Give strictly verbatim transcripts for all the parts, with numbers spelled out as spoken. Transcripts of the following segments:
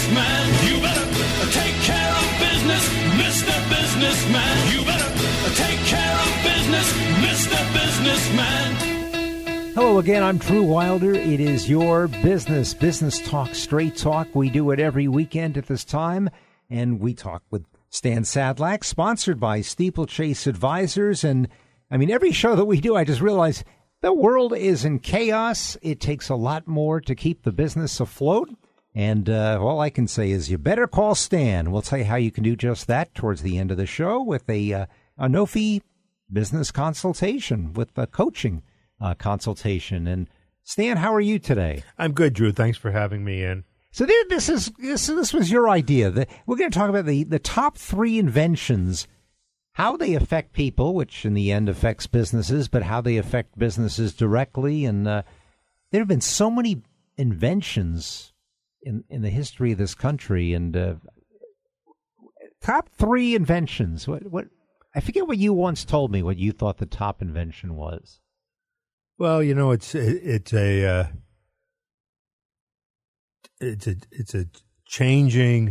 businessman. You better take care of business, Mister Businessman. You better take care of business, Mister Businessman. Hello again, I'm Drew Wilder. It is your business, Business Talk, Straight Talk. We do it every weekend at this time, and we talk with Stan Sadlak, sponsored by Steeplechase Advisors. And, I mean, every show that we do, I just realize the world is in chaos. It takes a lot more to keep the business afloat. And uh, all I can say is you better call Stan. We'll tell you how you can do just that towards the end of the show with a, uh, a no-fee business consultation, with a coaching uh, consultation. And, Stan, how are you today? I'm good, Drew. Thanks for having me in. So this is this, this was your idea. The, we're going to talk about the, the top three inventions, how they affect people, which in the end affects businesses, but how they affect businesses directly. And uh, there have been so many inventions in, in the history of this country. And uh, top three inventions. What what I forget what you once told me, what you thought the top invention was. Well, you know, it's it's a uh, it's a it's a changing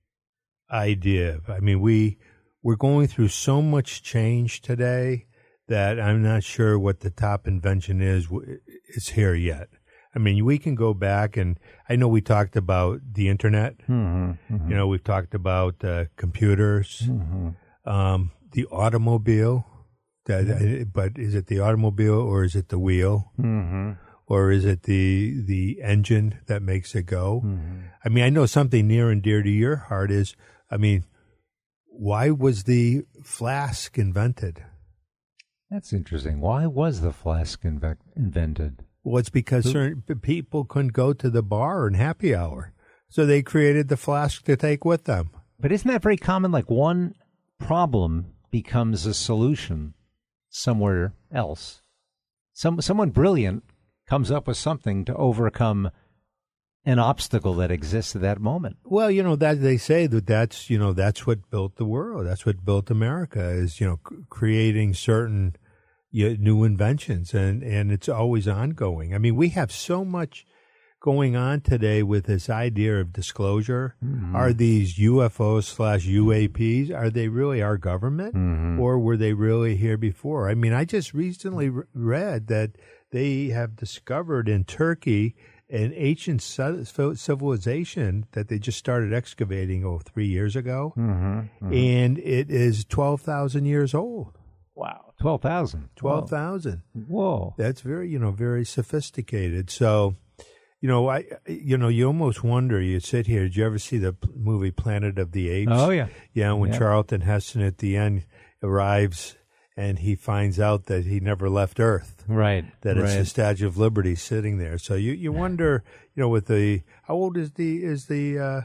idea. I mean, we we're going through so much change today that I'm not sure what the top invention is. It's here yet. I mean, we can go back, and I know we talked about the internet. Mm-hmm, mm-hmm. You know, we've talked about uh, computers, mm-hmm. um, the automobile. That, yeah. But is it the automobile, or is it the wheel, mm-hmm. or is it the the engine that makes it go? Mm-hmm. I mean, I know something near and dear to your heart is, I mean, why was the flask invented? That's interesting. Why was the flask inve- invented? Well, it's because Who? certain people couldn't go to the bar and happy hour, so they created the flask to take with them. But isn't that very common? Like one problem becomes a solution somewhere else. Some someone brilliant comes up with something to overcome an obstacle that exists at that moment. Well, you know, that they say that that's, you know, that's what built the world. That's what built America, is, you know, c- creating certain you know, new inventions, and, and it's always ongoing. I mean, we have so much going on today with this idea of disclosure. Mm-hmm. Are these U F Os slash U A Ps, are they really our government, mm-hmm. or were they really here before? I mean, I just recently re- read that they have discovered in Turkey an ancient civilization that they just started excavating oh three years ago, mm-hmm. Mm-hmm. and it is twelve thousand years old. Wow, twelve thousand. twelve thousand. Whoa. That's very, you know, very sophisticated. So, you know, I, you know, you almost wonder, you sit here, did you ever see the movie Planet of the Apes? Oh, yeah. Yeah, when yeah. Charlton Heston at the end arrives and he finds out that he never left Earth. Right. That it's right. the Statue of Liberty sitting there. So you, you wonder, you know, with the, how old is the, is the, uh,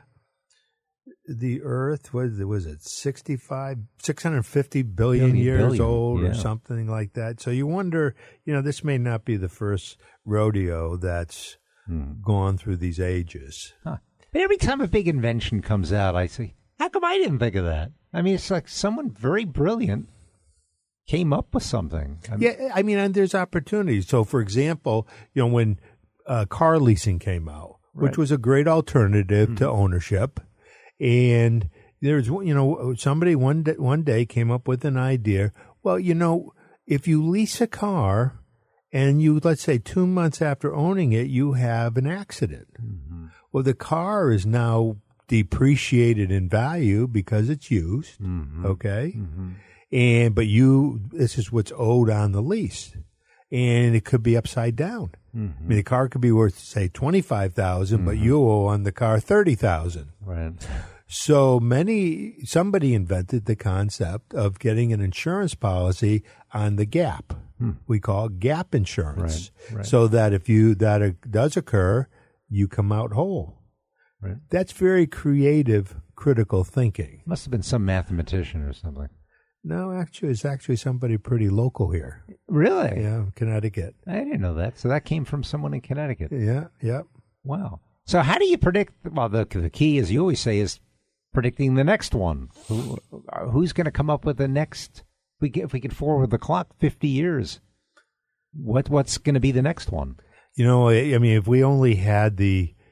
the Earth, was it, was it sixty-five, six hundred fifty billion, billion years billion, old, yeah. or something like that? So you wonder, you know, this may not be the first rodeo that's hmm. gone through these ages. Huh. But every time a big invention comes out, I say, how come I didn't think of that? I mean, it's like someone very brilliant came up with something. I mean, yeah, I mean, and there's opportunities. So, for example, you know, when uh, car leasing came out, right. which was a great alternative mm-hmm. to ownership, and there's, you know, somebody one day, one day came up with an idea. Well, you know, if you lease a car and you, let's say, two months after owning it, you have an accident. Mm-hmm. Well, the car is now depreciated in value because it's used. Mm-hmm. Okay. Mm-hmm. And, but you, this is what's owed on the lease. And it could be upside down. Mm-hmm. I mean, the car could be worth, say, twenty-five thousand dollars, mm-hmm. but you owe on the car thirty thousand dollars. Right. So many, somebody invented the concept of getting an insurance policy on the gap. Hmm. We call it gap insurance. Right, right. So that if you, that it does occur, you come out whole. Right. That's very creative, critical thinking. Must have been some mathematician or something. No, actually, it's actually somebody pretty local here. Really? Yeah, Connecticut. I didn't know that. So that came from someone in Connecticut. Yeah, yeah. Wow. So how do you predict? Well, the the key, as you always say, is predicting the next one. Who, who's going to come up with the next? We get, if we could forward the clock fifty years, what what's going to be the next one? You know, I mean, if we only had the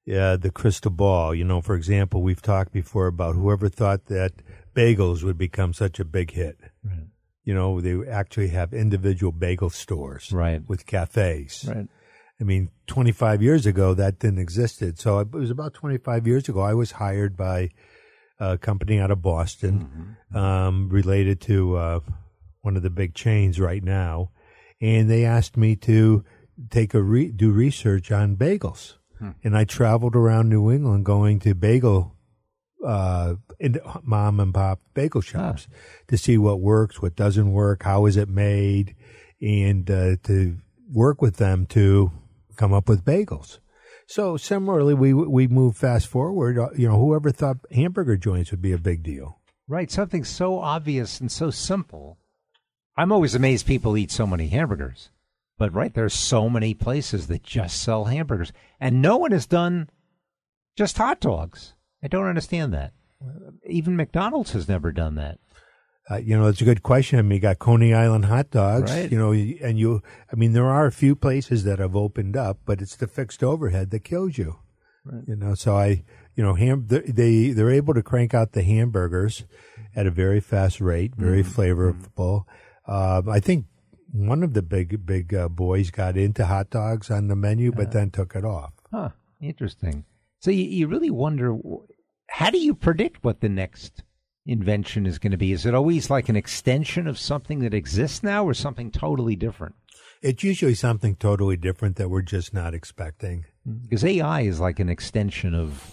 uh, the crystal ball. You know, for example, we've talked before about whoever thought that bagels would become such a big hit. Right. You know, they actually have individual bagel stores Right. with cafes. Right. I mean, twenty-five years ago, that didn't exist. So it was about twenty-five years ago, I was hired by a company out of Boston mm-hmm. um, related to uh, one of the big chains right now. And they asked me to take a re- do research on bagels. Hmm. And I traveled around New England going to bagel uh, in mom and pop bagel shops ah. to see what works, what doesn't work, how is it made, and uh, to work with them to come up with bagels. So similarly, we we move fast forward. You know, whoever thought hamburger joints would be a big deal? Right, something so obvious and so simple. I'm always amazed people eat so many hamburgers. But right, there's so many places that just sell hamburgers, and no one has done just hot dogs. I don't understand that. Even McDonald's has never done that. Uh, you know, it's a good question. I mean, you got Coney Island hot dogs, right. you know, and you, I mean, there are a few places that have opened up, but it's the fixed overhead that kills you. Right. You know, so I, you know, ham, they, they're able to crank out the hamburgers at a very fast rate, very mm-hmm. flavorful. Uh, I think one of the big, big uh, boys got into hot dogs on the menu, but uh, then took it off. Huh. Interesting. So you, you really wonder, how do you predict what the next invention is going to be? Is it always like an extension of something that exists now or something totally different? It's usually something totally different that we're just not expecting. Because A I is like an extension of,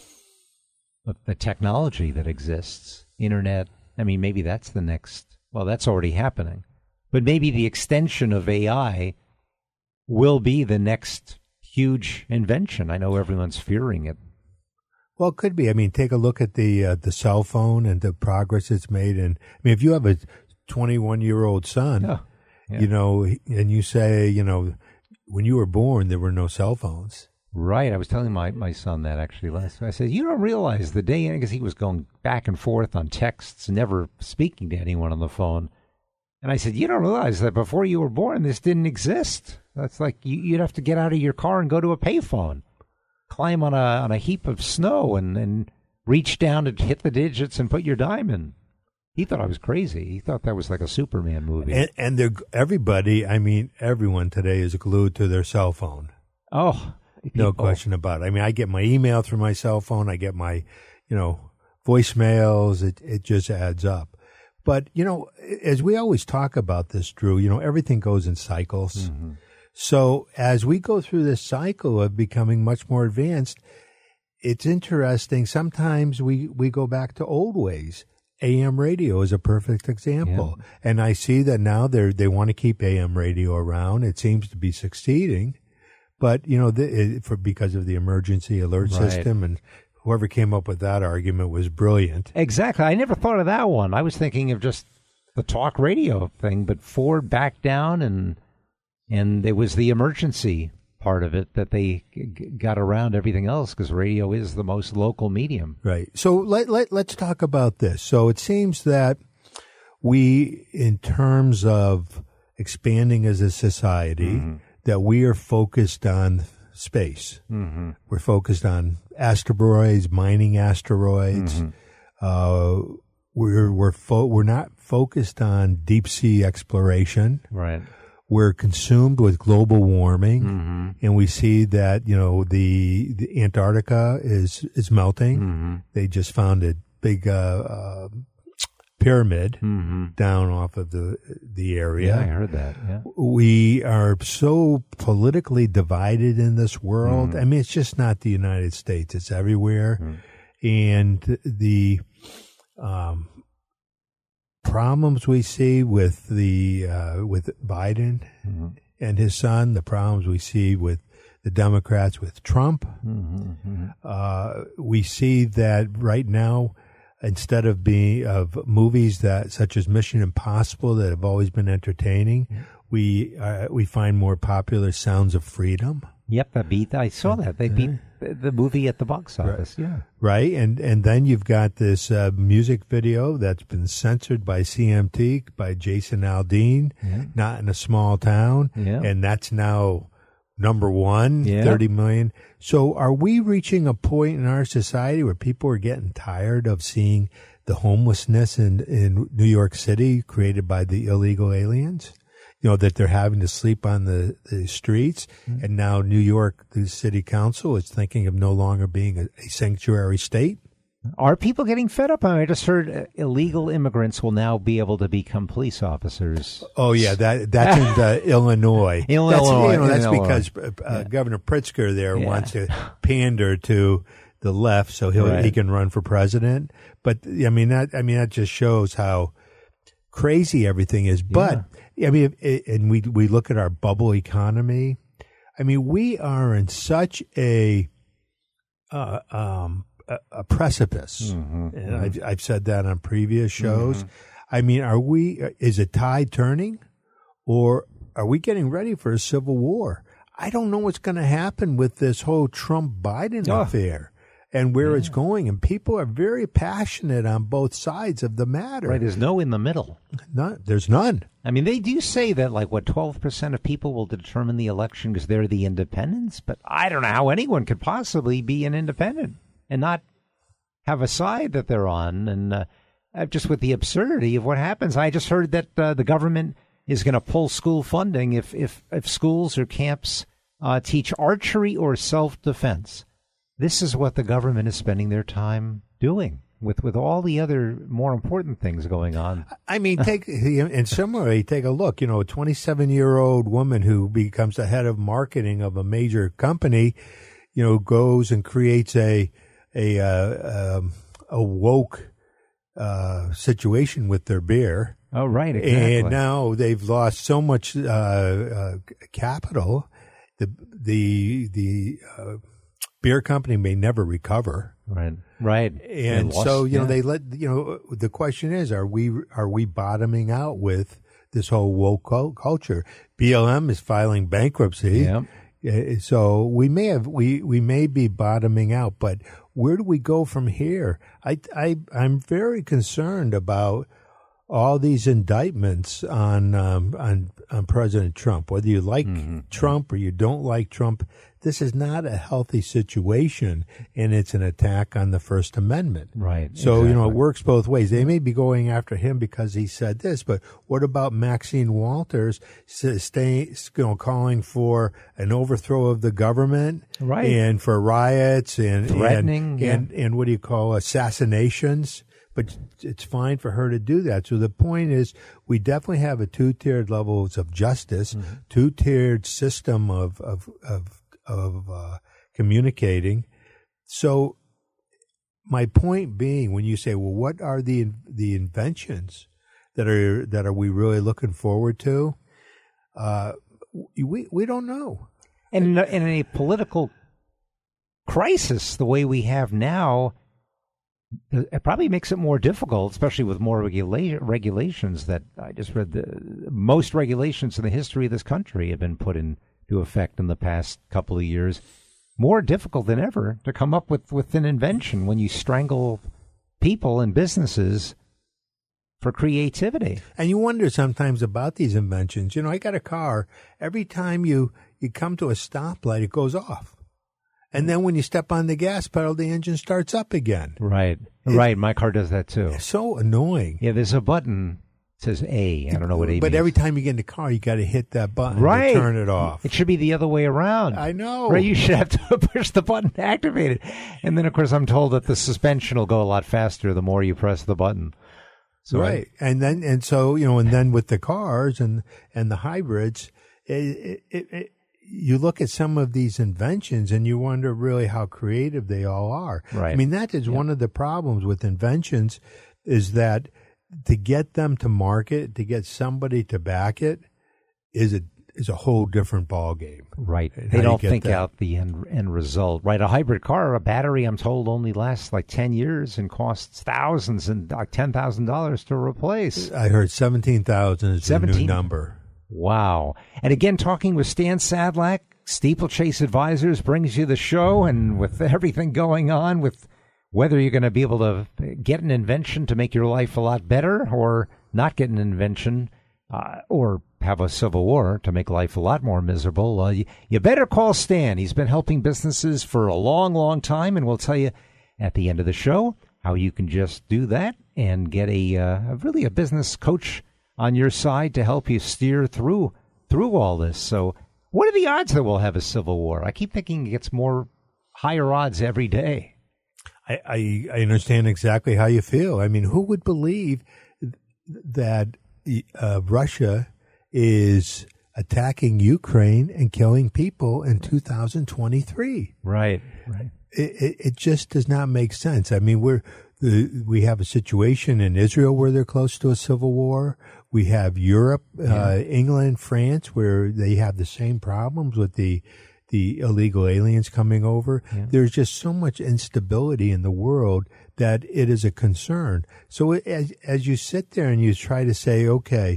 of the technology that exists. Internet, I mean, maybe that's the next, well, that's already happening. But maybe the extension of A I will be the next huge invention. I know everyone's fearing it. Well, it could be. I mean, take a look at the uh, the cell phone and the progress it's made. And I mean, if you have a twenty-one-year-old son, yeah. Yeah. you know, and you say, you know, when you were born, there were no cell phones. Right. I was telling my, my son that actually last week. I said, you don't realize the day, because he was going back and forth on texts, never speaking to anyone on the phone. And I said, you don't realize that before you were born, this didn't exist. That's like you, you'd have to get out of your car and go to a payphone. Climb on a on a heap of snow and, and reach down and hit the digits and put your dime in. He thought I was crazy. He thought that was like a Superman movie. And, and they're, everybody, I mean, everyone today is glued to their cell phone. Oh, no people. question about it. I mean, I get my email through my cell phone. I get my, you know, voicemails. It it just adds up. But, you know, as we always talk about this, Drew, you know, everything goes in cycles. Mm-hmm. So as we go through this cycle of becoming much more advanced, it's interesting. Sometimes we, we go back to old ways. A M radio is a perfect example. Yeah. And I see that now they they want to keep A M radio around. It seems to be succeeding. But, you know, the, it, for because of the emergency alert right. system, and whoever came up with that argument was brilliant. Exactly. I never thought of that one. I was thinking of just the talk radio thing, but Ford backed down, and and there was the emergency part of it that they g- got around everything else, because radio is the most local medium. Right. So let, let, let's talk about this. So it seems that we, in terms of expanding as a society, mm-hmm. that we are focused on space. Mm-hmm. We're focused on asteroids, mining asteroids. Mm-hmm. Uh, we're we're fo- we're not focused on deep sea exploration. Right. We're consumed with global warming, mm-hmm. and we see that, you know, the, the Antarctica is is melting. Mm-hmm. They just found a big uh, uh, pyramid mm-hmm. down off of the the area. Yeah, I heard that. Yeah. We are so politically divided in this world. Mm-hmm. I mean, it's just not the United States; it's everywhere, mm-hmm. and the um, problems we see with the uh, with Biden mm-hmm. and his son, the problems we see with the Democrats with Trump. Mm-hmm. Uh, we see that right now, instead of being of movies that such as Mission Impossible that have always been entertaining, mm-hmm. we uh, we find more popular Sounds of Freedom. Yep, that beat. I saw that. They beat the movie at the box office. Right. Yeah, right. And and then you've got this uh, music video that's been censored by C M T, by Jason Aldean, yeah. Not in a Small Town, yeah. and that's now number one, Yeah. thirty million. So are we reaching a point in our society where people are getting tired of seeing the homelessness in, in New York City created by the illegal aliens? You know, that they're having to sleep on the, the streets. Mm-hmm. And now New York, the city council is thinking of no longer being a, a sanctuary state. Are people getting fed up? I just heard uh, illegal immigrants will now be able to become police officers. Oh yeah, that that's in uh, Illinois. Illinois, that's, you know, that's Illinois. because uh, yeah. Governor Pritzker there yeah. wants to pander to the left so he right. he can run for president. But I mean that I mean that just shows how crazy everything is. But yeah. I mean, if, and we we look at our bubble economy. I mean, we are in such a uh, um. A, a precipice, mm-hmm, and mm-hmm. I've, I've said that on previous shows. Mm-hmm. I mean, are we? Is a tide turning, or are we getting ready for a civil war? I don't know what's going to happen with this whole Trump Biden oh. affair and where yeah. it's going. And people are very passionate on both sides of the matter. Right? There's no in the middle. None. There's none. I mean, they do say that, like, what, twelve percent of people will determine the election because they're the independents. But I don't know how anyone could possibly be an independent and not have a side that they're on. And uh, just with the absurdity of what happens, I just heard that uh, the government is going to pull school funding if, if, if schools or camps uh, teach archery or self-defense. This is what the government is spending their time doing with, with all the other more important things going on. I mean, take in similarly, take a look. You know, a twenty-seven-year-old woman who becomes the head of marketing of a major company, you know, goes and creates a a uh, um, a woke uh, situation with their beer. Oh, right, exactly. And now they've lost so much uh, uh, capital. The the the uh, beer company may never recover. Right, right. And lost, so you yeah. know they let you know. The question is, are we are we bottoming out with this whole woke culture? B L M is filing bankruptcy. Yeah. So we may have we, we may be bottoming out, but where do we go from here? I I I'm very concerned about all these indictments on um, on on President Trump. Whether you like mm-hmm. Trump or you don't like Trump, this is not a healthy situation, and it's an attack on the First Amendment. Right. So exactly. you know it works both ways. They may be going after him because he said this, but what about Maxine Walters staying, you know, calling for an overthrow of the government, right, and for riots and threatening, and, yeah. and and what do you call assassinations? But it's fine for her to do that. So the point is, we definitely have a two-tiered levels of justice, mm-hmm. two-tiered system of of of, of uh, communicating. So my point being, when you say, "Well, what are the the inventions that are that are we really looking forward to?" Uh, we we don't know. And in a, in a political crisis, the way we have now, it probably makes it more difficult, especially with more regula- regulations that I just read. The most regulations in the history of this country have been put into effect in the past couple of years. More difficult than ever to come up with, with an invention when you strangle people and businesses for creativity. And you wonder sometimes about these inventions. You know, I got a car. Every time you, you come to a stoplight, it goes off. And then when you step on the gas pedal, the engine starts up again. Right. It, right. My car does that too. It's so annoying. Yeah, there's a button that says A. I don't know what A But means. every time you get in the car, you got to hit that button right. to turn it off. It should be the other way around. I know. Right. You should have to push the button to activate it. And then, of course, I'm told that the suspension will go a lot faster the more you press the button. So right. I, and then, and so, you know, and then with the cars and, and the hybrids, it, it, it you look at some of these inventions and you wonder really how creative they all are. Right. I mean, that is yeah. one of the problems with inventions is that to get them to market, to get somebody to back it is a is a whole different ballgame. Right. And they don't think that? out the end, end result. Right. A hybrid car, a battery, I'm told, only lasts like ten years and costs thousands and like ten thousand dollars to replace. I heard seventeen thousand is the new number. Wow. And again, talking with Stan Sadlak, Steeplechase Advisors brings you the show, and with everything going on, with whether you're going to be able to get an invention to make your life a lot better or not get an invention, uh, or have a civil war to make life a lot more miserable, uh, you, you better call Stan. He's been helping businesses for a long, long time, and we'll tell you at the end of the show how you can just do that and get a, uh, a really a business coach on your side to help you steer through through all this. So what are the odds that we'll have a civil war? I keep thinking it gets more higher odds every day. I, I, I understand exactly how you feel. I mean, who would believe that uh, Russia is attacking Ukraine and killing people in two thousand twenty-three? Right, right. It, it, it just does not make sense. I mean, we're the, we have a situation in Israel where they're close to a civil war. We have Europe, yeah. uh, England, France, where they have the same problems with the the illegal aliens coming over. Yeah. There's just so much instability in the world that it is a concern. So as as you sit there and you try to say, okay,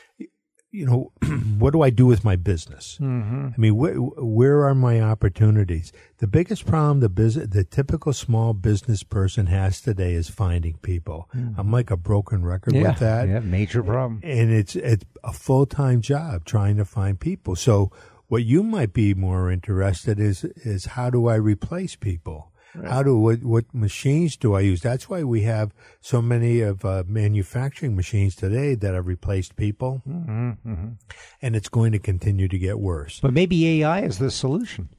you know, what do I do with my business? Mm-hmm. I mean, wh- where are my opportunities? The biggest problem the business, the typical small business person has today is finding people. Mm-hmm. I'm like a broken record yeah, with that. Yeah, major problem. And it's it's a full-time job trying to find people. So what you might be more interested is is how do I replace people? Right. How do what what machines do I use? That's why we have so many of uh, manufacturing machines today that have replaced people, mm-hmm, mm-hmm. and it's going to continue to get worse. But maybe A I is the solution.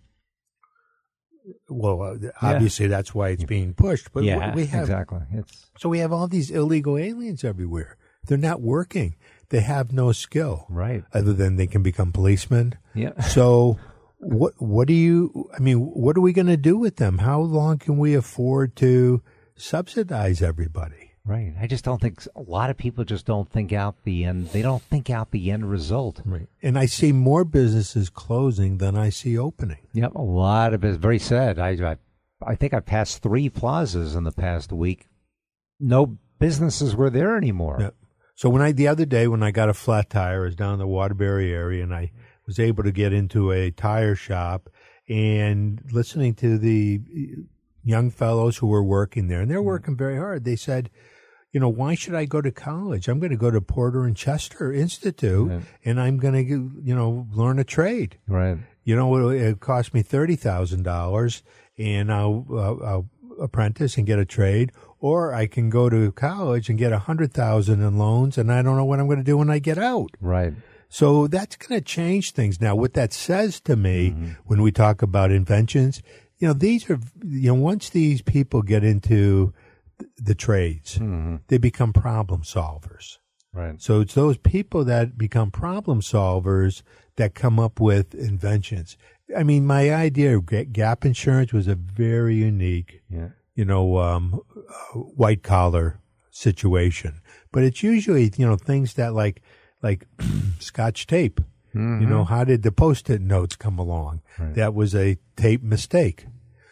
Well, uh, obviously yeah. that's why it's being pushed. But yeah, we have exactly. It's so we have all these illegal aliens everywhere. They're not working. They have no skill, right? Other than they can become policemen. Yeah. So. What what do you, I mean, what are we going to do with them? How long can we afford to subsidize everybody? Right. I just don't think, a lot of people just don't think out the end. They don't think out the end result. Right. And I see more businesses closing than I see opening. Yep. A lot of it. Very sad. I, I, I think I passed three plazas in the past week. No businesses were there anymore. Yep. So when I, the other day when I got a flat tire, I was down in the Waterbury area and I was able to get into a tire shop and listening to the young fellows who were working there, and they're working very hard. They said, you know, why should I go to college? I'm going to go to Porter and Chester Institute, right. and I'm going to, you know, learn a trade. Right. You know, it, it cost me thirty thousand dollars, and I'll, uh, I'll apprentice and get a trade, or I can go to college and get one hundred thousand dollars in loans, and I don't know what I'm going to do when I get out. Right. So that's going to change things. Now, what that says to me mm-hmm. when we talk about inventions, you know, these are, you know, once these people get into th- the trades, mm-hmm. they become problem solvers. Right. So it's those people that become problem solvers that come up with inventions. I mean, my idea of gap insurance was a very unique, yeah. you know, um, uh, white collar situation. But it's usually, you know, things that like, like Scotch tape. Mm-hmm. You know, how did the Post-it notes come along? Right. That was a tape mistake.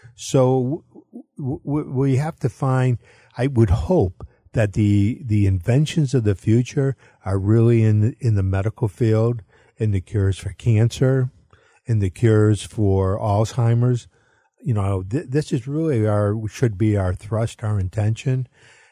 So w- w- we have to find, I would hope that the the inventions of the future are really in the, in the medical field, in the cures for cancer, in the cures for Alzheimer's. You know, th- this is really our, should be our thrust, our intention.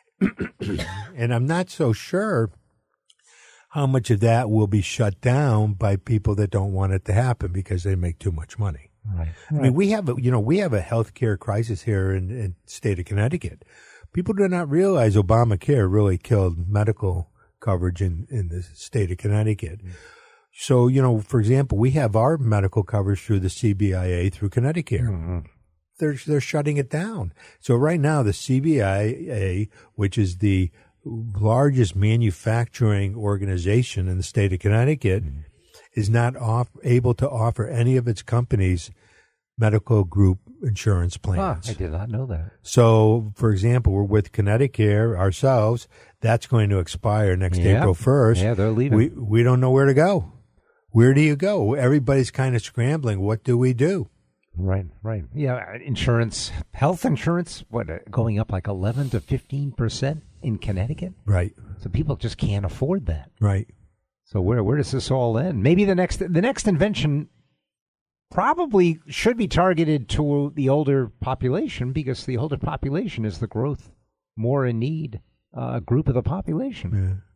And I'm not so sure how much of that will be shut down by people that don't want it to happen because they make too much money. Right. I mean, we have a, you know, we have a healthcare crisis here in, in the state of Connecticut. People do not realize Obamacare really killed medical coverage in, in the state of Connecticut. Mm-hmm. So, you know, for example, we have our medical coverage through the C B I A through Connecticut. Mm-hmm. They're, they're shutting it down. So right now, the C B I A, which is the largest manufacturing organization in the state of Connecticut, mm-hmm. is not off, able to offer any of its companies medical group insurance plans. Ah, I did not know that. So, for example, we're with Connecticut ourselves. That's going to expire next yeah. April first. Yeah, they're leaving. We, we don't know where to go. Where do you go? Everybody's kind of scrambling. What do we do? Right, right. Yeah, insurance, health insurance, what, uh, going up like eleven to fifteen percent in Connecticut? Right. So people just can't afford that. Right. So where where does this all end? Maybe the next the next invention probably should be targeted to the older population because the older population is the growth more in need uh, group of the population.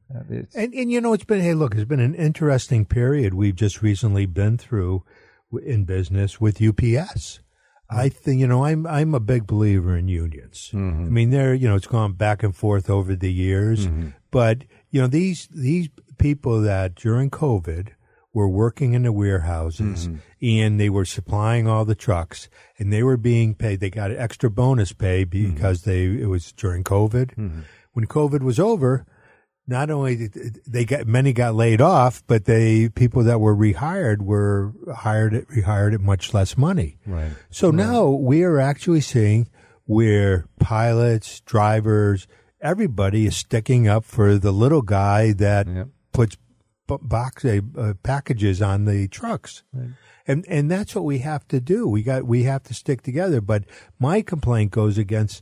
Uh, it's, And, and you know, it's been, hey, look, it's been an interesting period we've just recently been through w- in business with U P S. I think, you know, I'm I'm a big believer in unions. Mm-hmm. I mean, they're, you know, it's gone back and forth over the years. Mm-hmm. But, you know, these these people that during COVID were working in the warehouses Mm-hmm. and they were supplying all the trucks and they were being paid. They got extra bonus pay because Mm-hmm. they it was during COVID. Mm-hmm. When COVID was over, not only did they got many got laid off, but they people that were rehired were hired at rehired at much less money. right. So now we are actually seeing where pilots, drivers, everybody is sticking up for the little guy that Yep. puts b- box uh, uh, packages on the trucks. Right. And and that's what we have to do. We got we have to stick together. But my complaint goes against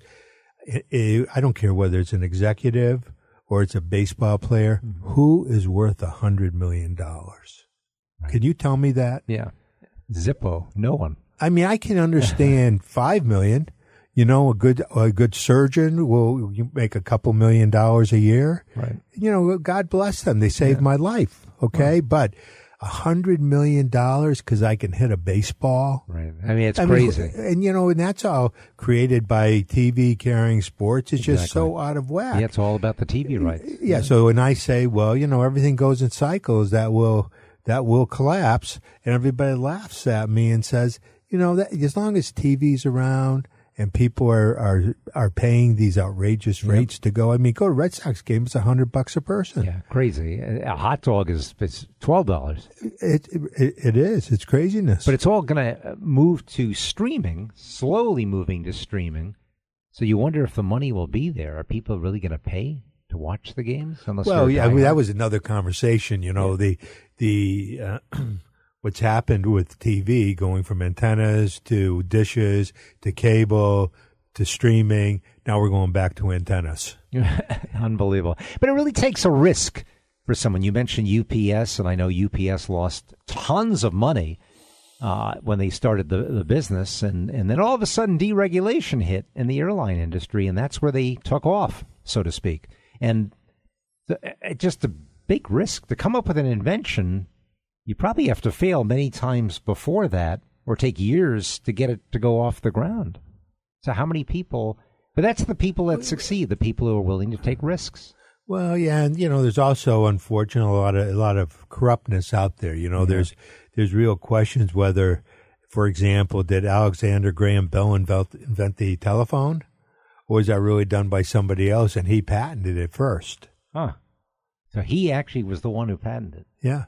uh, I don't care whether it's an executive or it's a baseball player, Mm-hmm. who is worth a hundred million dollars. Can you tell me that? Yeah. Zippo. No one. I mean, I can understand five million. You know, a good a good surgeon will you make a couple million dollars a year. Right. You know, God bless them. They saved my life. Okay, but a hundred million dollars because I can hit a baseball. Right. I mean, it's I mean, crazy. and you know, and that's all created by T V carrying sports. It's just Exactly. so out of whack. Yeah, it's all about the T V rights. Yeah. So when I say, well, you know, everything goes in cycles, that will that will collapse, and everybody laughs at me and says, you know, that as long as T V's around and people are are are paying these outrageous rates to go. I mean, go to Red Sox game; it's a hundred bucks a person. Yeah, crazy. A hot dog is it's twelve dollars. It, it it is. It's craziness. But it's all going to move to streaming, slowly moving to streaming. So you wonder if the money will be there. Are people really going to pay to watch the games? Unless well, they're yeah, I mean, diehard? that was another conversation. You know, the the uh, what's happened with T V going from antennas to dishes to cable to streaming. Now we're going back to antennas. Unbelievable. But it really takes a risk for someone. You mentioned U P S, and I know U P S lost tons of money uh, when they started the, the business. And, and then all of a sudden, deregulation hit in the airline industry, and that's where they took off, so to speak. And the, it just a big risk to come up with an invention. You probably have to fail many times before that or take years to get it to go off the ground. So how many people... But that's the people that succeed, the people who are willing to take risks. Well, yeah, and you know, there's also, unfortunately, a lot of a lot of corruptness out there. You know, Yeah. there's there's real questions whether, for example, did Alexander Graham Bell invent, invent the telephone, or was that really done by somebody else and he patented it first? Huh. So he actually was the one who patented it. Yeah.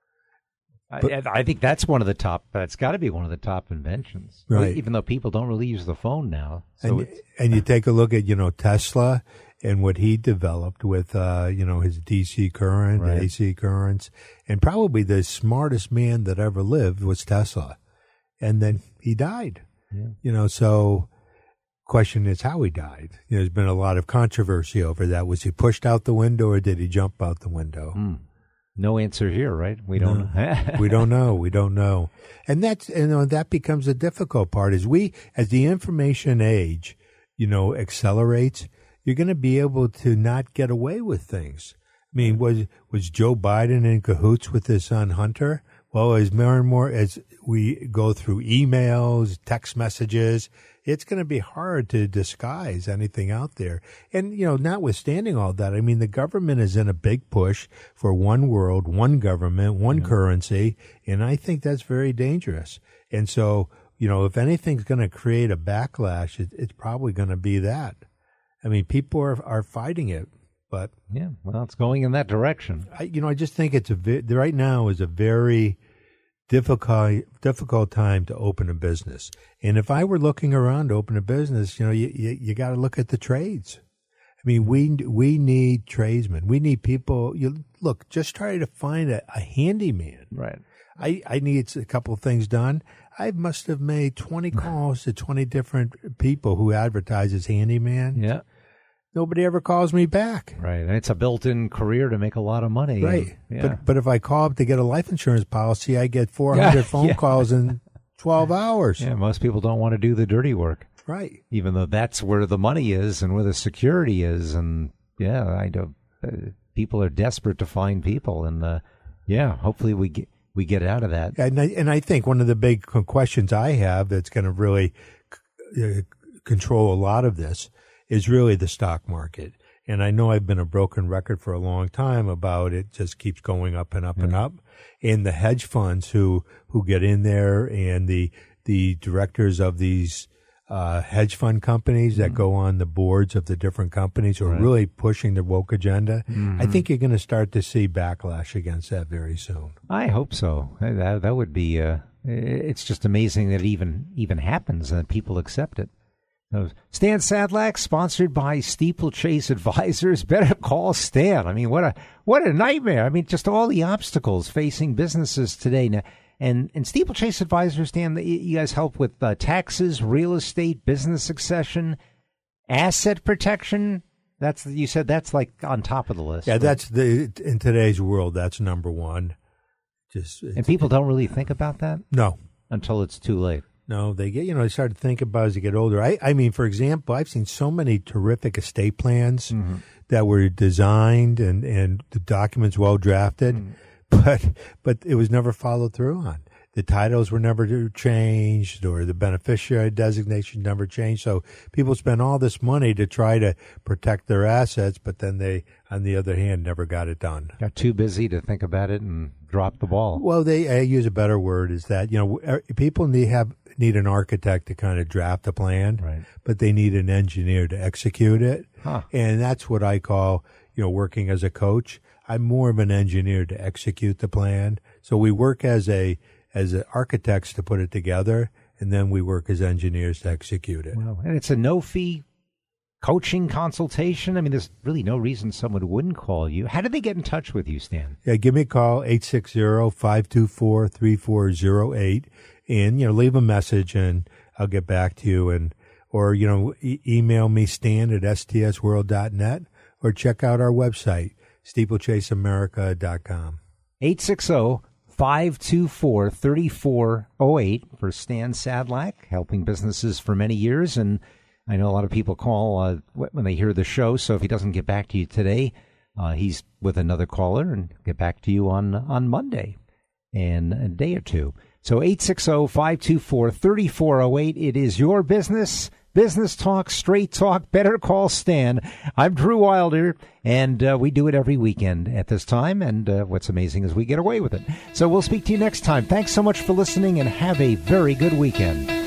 I, I think that's one of the top, that's got to be one of the top inventions. Right. Even though people don't really use the phone now. So And, it's, and you take a look at, you know, Tesla and what he developed with, uh, you know, his D C current, Right. A C currents, and probably the smartest man that ever lived was Tesla. And then he died. Yeah. You know, so question is how he died. You know, there's been a lot of controversy over that. Was he pushed out the window or did he jump out the window? mm, no answer here, right? We don't know. we don't know. We don't know. And that's, you know, that becomes the difficult part is we, as the information age, you know, accelerates, you're going to be able to not get away with things. I mean, was, was Joe Biden in cahoots with his son Hunter? Well, as more and more, as we go through emails, text messages, it's going to be hard to disguise anything out there. And, you know, notwithstanding all that, I mean, the government is in a big push for one world, one government, one yeah. currency. And I think that's very dangerous. And so, you know, if anything's going to create a backlash, it, it's probably going to be that. I mean, people are, are fighting it. But yeah, well, it's going in that direction. I, you know, I just think it's a vi- right now is a very difficult difficult time to open a business. And if I were looking around to open a business, you know, you you, you got to look at the trades. I mean, we we need tradesmen. We need people. You look, just try to find a, a handyman. Right. I I need a couple of things done. I must have made twenty calls to twenty different people who advertise as handyman. Yeah. Nobody ever calls me back. Right. And it's a built-in career to make a lot of money. Right. Yeah. But but if I call up to get a life insurance policy, I get four hundred yeah, phone yeah. calls in twelve hours. Yeah, most people don't want to do the dirty work. Right. Even though that's where the money is and where the security is. And, yeah, I don't. Uh, people are desperate to find people, and uh, yeah, hopefully we get we get out of that. And I, and I think one of the big questions I have that's going to really uh, control a lot of this is really the stock market. And I know I've been a broken record for a long time about it just keeps going up and up mm-hmm. and up. And the hedge funds who, who get in there and the the directors of these uh, hedge fund companies that mm-hmm. go on the boards of the different companies who are right. really pushing the woke agenda, mm-hmm. I think you're going to start to see backlash against that very soon. I hope so. That, that would be, uh, it's just amazing that it even, even happens and that people accept it. Stan Sadlak, sponsored by Steeplechase Advisors. Better call Stan. I mean, what a what a nightmare. I mean, just all the obstacles facing businesses today. Now, and, and Steeplechase Advisors, Stan, you guys help with uh, taxes, real estate, business succession, asset protection. That's you said that's like on top of the list. Yeah, that's the in today's world, that's number one. Just and people don't really think about that? No. Until it's too late. No, they get, you know, they start to think about it as they get older. I, I mean, for example, I've seen so many terrific estate plans mm-hmm. that were designed and, and the documents well drafted, mm-hmm. but, but it was never followed through on. The titles were never changed or the beneficiary designation never changed. So people spend all this money to try to protect their assets, but then they, on the other hand, never got it done. Got too busy to think about it and dropped the ball. Well, they I use a better word is that, you know, people need have need an architect to kind of draft a plan, right. but they need an engineer to execute it. Huh. And that's what I call, you know, working as a coach. I'm more of an engineer to execute the plan. So we work as a as architects to put it together, and then we work as engineers to execute it. Wow. And it's a no-fee coaching consultation? I mean, there's really no reason someone wouldn't call you. How did they get in touch with you, Stan? Yeah, give me a call, eight six zero, five two four, three four zero eight, and, you know, leave a message, and I'll get back to you. And or, you know, e- email me, Stan at S T S world dot net, or check out our website, steeplechase america dot com. eight six zero, five two four, three four zero eight for Stan Sadlak, helping businesses for many years. And I know a lot of people call uh, when they hear the show, so if he doesn't get back to you today, uh, he's with another caller and get back to you on on Monday in a day or two. So eight six zero, five two four, three four zero eight. It is your business. Business talk, straight talk, better call Stan. I'm Drew Wilder, and uh, we do it every weekend at this time, and uh, what's amazing is we get away with it. So we'll speak to you next time. Thanks so much for listening, and have a very good weekend.